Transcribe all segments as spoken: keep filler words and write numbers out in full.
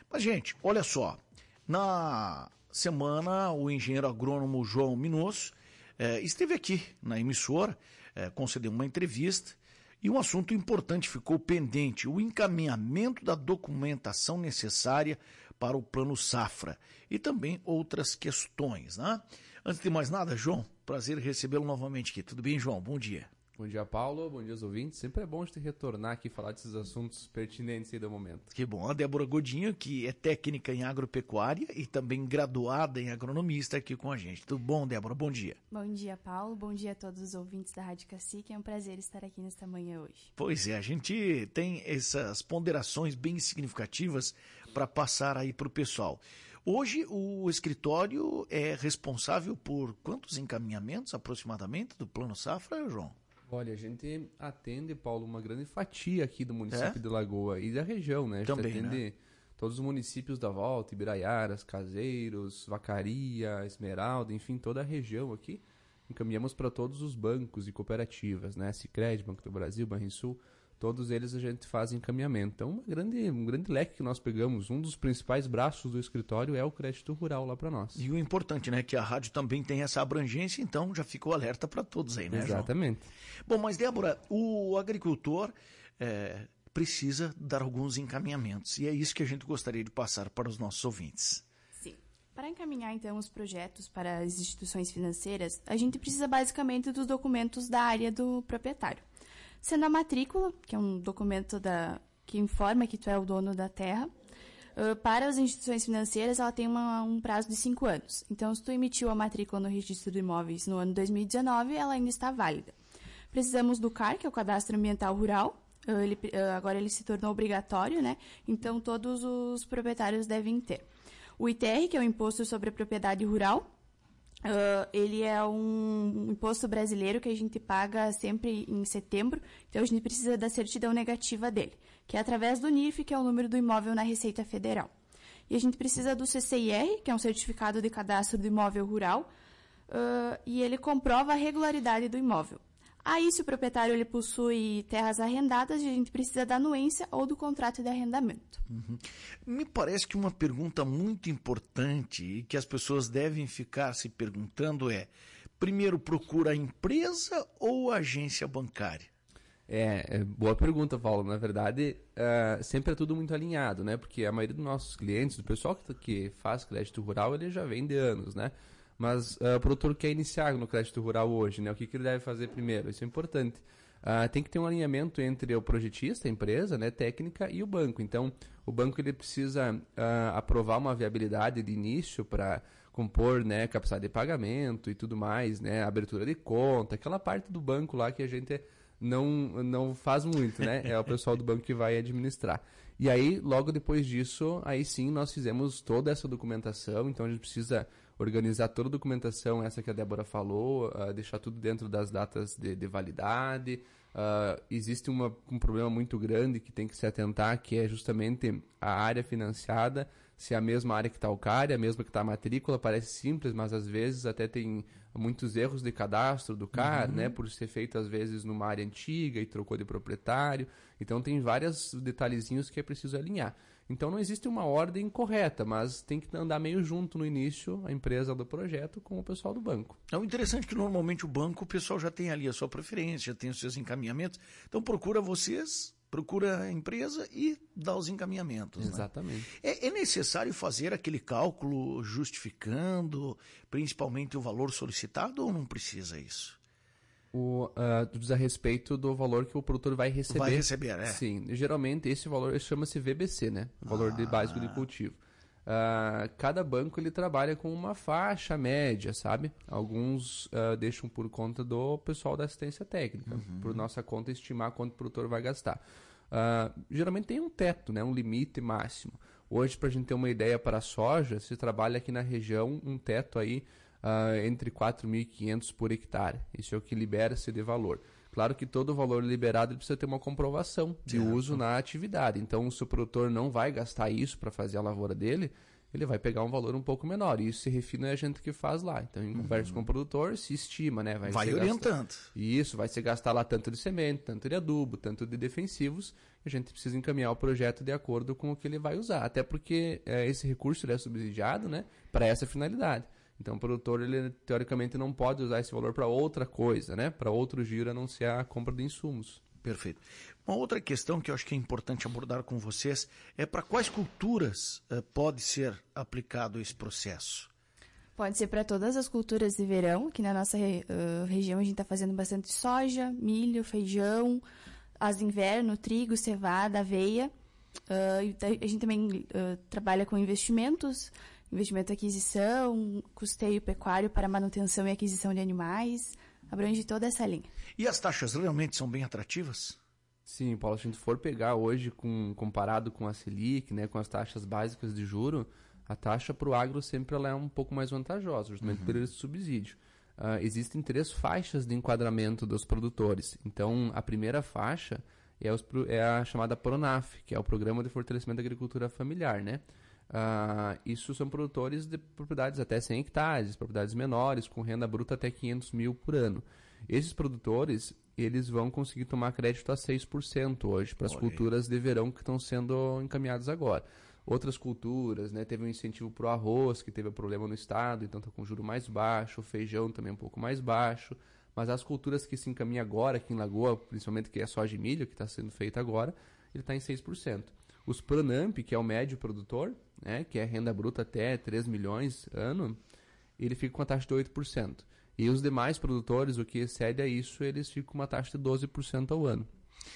Mas, gente, olha só, na semana o engenheiro agrônomo João Minosso eh, esteve aqui na emissora, eh, concedeu uma entrevista e um assunto importante ficou pendente, o encaminhamento da documentação necessária para o Plano Safra e também outras questões, né? Antes de mais nada, João, prazer recebê-lo novamente aqui. Tudo bem, João? Bom dia. Bom dia, Paulo. Bom dia aos ouvintes. Sempre é bom te retornar aqui e falar desses assuntos pertinentes aí do momento. Que bom. A Débora Godinho, que é técnica em agropecuária e também graduada em agronomia, está aqui com a gente. Tudo bom, Débora? Bom dia. Bom dia, Paulo. Bom dia a todos os ouvintes da Rádio Cacique. É um prazer estar aqui nesta manhã hoje. Pois é, a gente tem essas ponderações bem significativas para passar aí para o pessoal. Hoje o escritório é responsável por quantos encaminhamentos aproximadamente do Plano Safra, João? Olha, a gente atende, Paulo, uma grande fatia aqui do município é? de Lagoa e da região, né? A gente Também, atende né? todos os municípios da volta, Ibiraiaras, Caseiros, Vacaria, Esmeralda, enfim, toda a região aqui. Encaminhamos para todos os bancos e cooperativas, né? Sicredi, Banco do Brasil, Banrisul, todos eles a gente faz encaminhamento. Então, uma grande, um grande leque que nós pegamos, um dos principais braços do escritório é o crédito rural lá para nós. E o importante, né, que a rádio também tem essa abrangência, então já ficou alerta para todos aí, né, Exatamente. João? Bom, mas Débora, o agricultor é, precisa dar alguns encaminhamentos e é isso que a gente gostaria de passar para os nossos ouvintes. Sim. Para encaminhar, então, os projetos para as instituições financeiras, a gente precisa basicamente dos documentos da área do proprietário. Sendo a matrícula, que é um documento da, que informa que tu é o dono da terra, uh, para as instituições financeiras ela tem uma, um prazo de cinco anos. Então, se tu emitiu a matrícula no registro de imóveis no ano dois mil e dezenove, ela ainda está válida. Precisamos do C A R, que é o Cadastro Ambiental Rural. Uh, ele, uh, agora ele se tornou obrigatório, né? Então, todos os proprietários devem ter. O I T R, que é o Imposto sobre a Propriedade Rural. Uh, ele é um, um imposto brasileiro que a gente paga sempre em setembro, então a gente precisa da certidão negativa dele, que é através do N I F, que é o número do imóvel na Receita Federal. E a gente precisa do C C I R, que é um certificado de cadastro do imóvel rural, uh, e ele comprova a regularidade do imóvel. Aí, se o proprietário ele possui terras arrendadas, a gente precisa da anuência ou do contrato de arrendamento. Uhum. Me parece que uma pergunta muito importante e que as pessoas devem ficar se perguntando é, primeiro procura a empresa ou a agência bancária? É, é boa pergunta, Paulo. Na verdade, uh, sempre é tudo muito alinhado, né? Porque a maioria dos nossos clientes, do pessoal que, que faz crédito rural, ele já vem de anos, né? Mas uh, o produtor quer iniciar no crédito rural hoje, né? O que, que ele deve fazer primeiro? Isso é importante. Uh, tem que ter um alinhamento entre o projetista, a empresa, né, técnica, e o banco. Então, o banco ele precisa uh, aprovar uma viabilidade de início para compor, né, capacidade de pagamento e tudo mais, né, abertura de conta, aquela parte do banco lá que a gente não, não faz muito, né? É o pessoal do banco que vai administrar. E aí, logo depois disso, aí sim nós fizemos toda essa documentação, então a gente precisa organizar toda a documentação, essa que a Débora falou, uh, deixar tudo dentro das datas de, de validade. Uh, existe uma, um problema muito grande que tem que se atentar, que é justamente a área financiada, se é a mesma área que está o C A R, a mesma que está a matrícula, parece simples, mas às vezes até tem muitos erros de cadastro do C A R, uhum. né, por ser feito às vezes numa área antiga e trocou de proprietário. Então tem vários detalhezinhos que é preciso alinhar. Então não existe uma ordem correta, mas tem que andar meio junto no início, a empresa do projeto com o pessoal do banco. É o interessante que normalmente o banco, o pessoal já tem ali a sua preferência, já tem os seus encaminhamentos. Então procura vocês, procura a empresa e dá os encaminhamentos. Exatamente. Né? É, é necessário fazer aquele cálculo justificando principalmente o valor solicitado ou não precisa isso? O, uh, tu diz a respeito do valor que o produtor vai receber. Vai receber, é. Sim, geralmente esse valor chama-se V B C, né? O valor ah. de básico de cultivo. Uh, cada banco ele trabalha com uma faixa média, sabe? Alguns uh, deixam por conta do pessoal da assistência técnica, uhum. por nossa conta estimar quanto o produtor vai gastar. Uh, geralmente tem um teto, né? Um limite máximo. Hoje, para a gente ter uma ideia para a soja, se trabalha aqui na região um teto aí Uh, entre quatro mil e quinhentos por hectare. Isso é o que libera-se de valor. Claro que todo o valor liberado ele precisa ter uma comprovação de certo. Uso na atividade. Então, se o produtor não vai gastar isso para fazer a lavoura dele, ele vai pegar um valor um pouco menor. E isso se refina é a gente que faz lá. Então, em conversa uhum. com o produtor, se estima, né? Vai, vai orientando. Gastar... Isso, vai se gastar lá tanto de semente, tanto de adubo, tanto de defensivos. A gente precisa encaminhar o projeto de acordo com o que ele vai usar. Até porque é, esse recurso ele é subsidiado, né, para essa finalidade. Então, o produtor, ele teoricamente não pode usar esse valor para outra coisa, né? Para outro giro, a não ser a compra de insumos. Perfeito. Uma outra questão que eu acho que é importante abordar com vocês é para quais culturas uh, pode ser aplicado esse processo? Pode ser para todas as culturas de verão. Aqui na nossa uh, região a gente está fazendo bastante soja, milho, feijão, as de inverno, trigo, cevada, aveia. Uh, a gente também uh, trabalha com investimentos, investimento em aquisição, custeio pecuário para manutenção e aquisição de animais. Abrange toda essa linha. E as taxas realmente são bem atrativas? Sim, Paulo, se a gente for pegar hoje, com, comparado com a Selic, né, com as taxas básicas de juro, a taxa para o agro sempre ela é um pouco mais vantajosa, justamente uhum. por esse subsídio. Uh, existem três faixas de enquadramento dos produtores. Então, a primeira faixa é, os, é a chamada PRONAF, que é o Programa de Fortalecimento da Agricultura Familiar, né? Uh, isso são produtores de propriedades até cem hectares, propriedades menores, com renda bruta até quinhentos mil por ano. Esses produtores, eles vão conseguir tomar crédito a seis por cento hoje, para as culturas de verão que estão sendo encaminhadas agora. Outras culturas, né, teve um incentivo para o arroz, que teve problema no estado, então está com juro mais baixo, o feijão também um pouco mais baixo, mas as culturas que se encaminham agora, aqui em Lagoa, principalmente que é soja e milho, que está sendo feita agora, ele está em seis por cento. Os PRONAMP, que é o médio produtor, né, que é renda bruta até três milhões ano, ele fica com a taxa de oito por cento. E os demais produtores, o que excede a isso, eles ficam com uma taxa de doze por cento ao ano.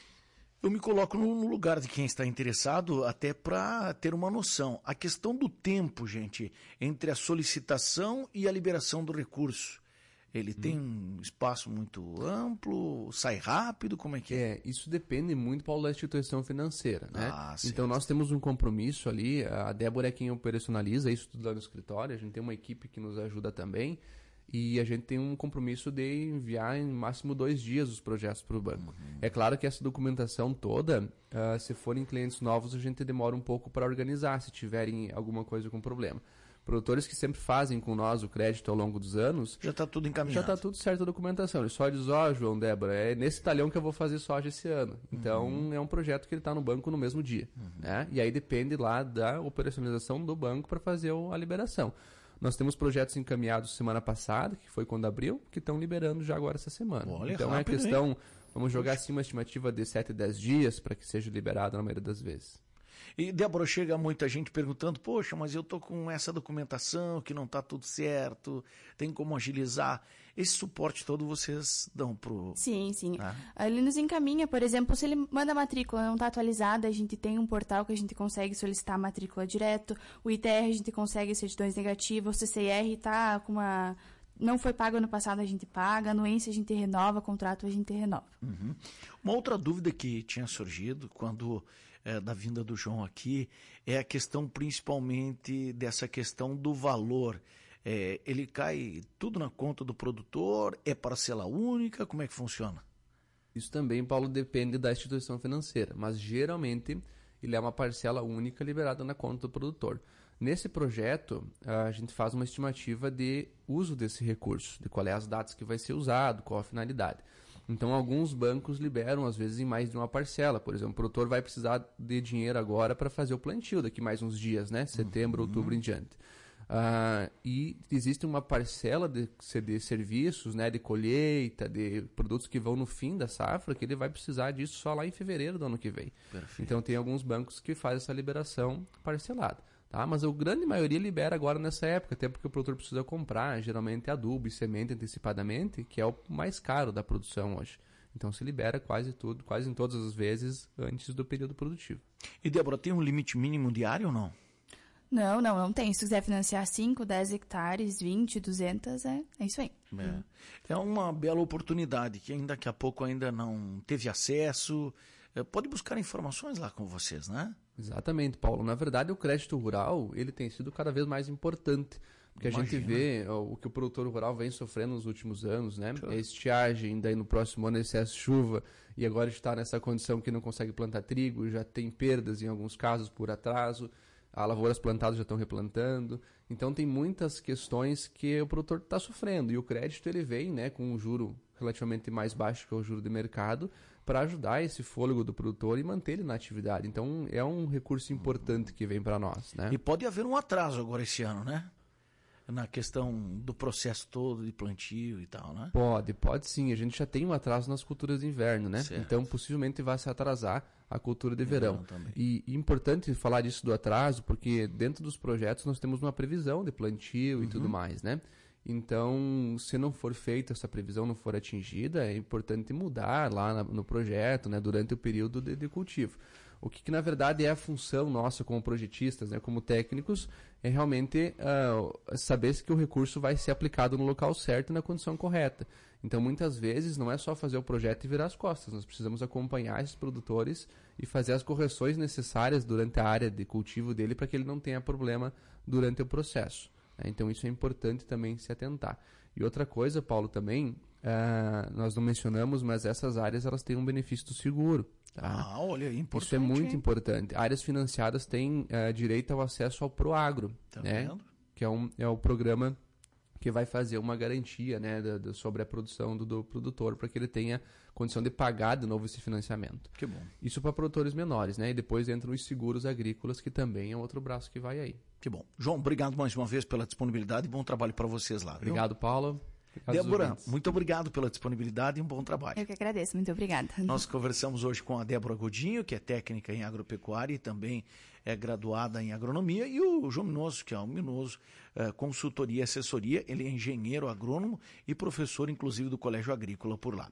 Eu me coloco no lugar de quem está interessado, até para ter uma noção. A questão do tempo, gente, entre a solicitação e a liberação do recurso. Ele hum. tem um espaço muito amplo, sai rápido, como é que é? É, isso depende muito, Paulo, da instituição financeira, né? Ah, então nós temos um compromisso ali, a Débora é quem operacionaliza isso tudo lá no escritório, a gente tem uma equipe que nos ajuda também, e a gente tem um compromisso de enviar em máximo dois dias os projetos para o banco. Uhum. É claro que essa documentação toda, uh, se forem clientes novos, a gente demora um pouco para organizar, se tiverem alguma coisa com problema. Produtores que sempre fazem com nós o crédito ao longo dos anos... Já está tudo encaminhado. Já está tudo certo a documentação. Ele só diz, ó, oh, João, Débora, é nesse talhão que eu vou fazer soja esse ano. Então, uhum. é um projeto que ele está no banco no mesmo dia. Uhum. Né? E aí depende lá da operacionalização do banco para fazer a liberação. Nós temos projetos encaminhados semana passada, que foi quando abriu, que estão liberando já agora essa semana. Olha, então rápido, é a questão, hein? Vamos jogar assim uma estimativa de sete, dez dias para que seja liberado na maioria das vezes. E, Débora, chega muita gente perguntando, poxa, mas eu estou com essa documentação que não está tudo certo, tem como agilizar. Esse suporte todo vocês dão pro... Sim, sim. Ah. Ele nos encaminha, por exemplo, se ele manda a matrícula, não está atualizada, a gente tem um portal que a gente consegue solicitar a matrícula direto, o I T R a gente consegue certidões negativas, o C C I R está com uma... Não foi pago ano passado, a gente paga, anuência a gente renova, contrato a gente renova. Uhum. Uma outra dúvida que tinha surgido quando... É, da vinda do João aqui, é a questão principalmente dessa questão do valor. É, ele cai tudo na conta do produtor? É parcela única? Como é que funciona? Isso também, Paulo, depende da instituição financeira, mas geralmente ele é uma parcela única liberada na conta do produtor. Nesse projeto, a gente faz uma estimativa de uso desse recurso, de qual é as datas que vai ser usado, qual a finalidade. Então, alguns bancos liberam, às vezes, em mais de uma parcela. Por exemplo, o produtor vai precisar de dinheiro agora para fazer o plantio daqui mais uns dias, né? Setembro, uhum. outubro em diante. Uh, e existe uma parcela de, de serviços, né? De colheita, de produtos que vão no fim da safra, que ele vai precisar disso só lá em fevereiro do ano que vem. Perfeito. Então, tem alguns bancos que fazem essa liberação parcelada. Tá? Mas a grande maioria libera agora nessa época, até porque o produtor precisa comprar, geralmente adubo e semente antecipadamente, que é o mais caro da produção hoje. Então se libera quase tudo, quase em todas as vezes antes do período produtivo. E Débora, tem um limite mínimo diário ou não? Não, não, não tem. Se quiser financiar cinco, dez hectares, vinte, duzentos, é, é isso aí. É. é uma bela oportunidade que ainda daqui a pouco ainda não teve acesso. Pode buscar informações lá com vocês, né? Exatamente, Paulo. Na verdade, o crédito rural ele tem sido cada vez mais importante, porque Imagina. a gente vê ó, o que o produtor rural vem sofrendo nos últimos anos, né? Sure. A estiagem, daí no próximo ano excesso de chuva, e agora está nessa condição que não consegue plantar trigo, já tem perdas em alguns casos por atraso. há lavouras plantadas já estão replantando. Então tem muitas questões que o produtor está sofrendo. E o crédito ele vem, né, com um juro relativamente mais baixo que o juro de mercado para ajudar esse fôlego do produtor e manter ele na atividade. Então é um recurso importante que vem para nós, né? E pode haver um atraso agora esse ano, né? Na questão do processo todo de plantio e tal, né? Pode, pode sim. A gente já tem um atraso nas culturas de inverno, né? Certo. Então possivelmente vai se atrasar a cultura de verão. Também. E, e importante falar disso do atraso, porque dentro dos projetos nós temos uma previsão de plantio uhum. e tudo mais, né? Então, se não for feita essa previsão, não for atingida, é importante mudar lá na, no projeto, né, durante o período de, de cultivo. O que, que, na verdade, é a função nossa como projetistas, né, como técnicos, é realmente uh, saber que o recurso vai ser aplicado no local certo e na condição correta. Então, muitas vezes, não é só fazer o projeto e virar as costas. Nós precisamos acompanhar esses produtores e fazer as correções necessárias durante a área de cultivo dele para que ele não tenha problema durante o processo. Então isso é importante também se atentar. E outra coisa, Paulo, também, uh, nós não mencionamos, mas essas áreas elas têm um benefício do seguro. Tá? Ah, olha, é importante. Isso é muito hein? importante. Áreas financiadas têm uh, direito ao acesso ao Proagro, Tá né? vendo? Que é, um, é o programa que vai fazer uma garantia, né, da, da, sobre a produção do, do produtor, para que ele tenha condição de pagar de novo esse financiamento. Que bom. Isso para produtores menores, né? E depois entram os seguros agrícolas, que também é outro braço que vai aí. Que bom. João, obrigado mais uma vez pela disponibilidade e bom trabalho para vocês lá. Viu? Obrigado, Paulo. Obrigado, Débora, muito obrigado pela disponibilidade e um bom trabalho. Eu que agradeço, muito obrigada. Nós conversamos hoje com a Débora Godinho, que é técnica em agropecuária e também é graduada em agronomia, e o João Minoso, que é o Minoso é, Consultoria e Assessoria. Ele é engenheiro agrônomo e professor, inclusive, do Colégio Agrícola por lá.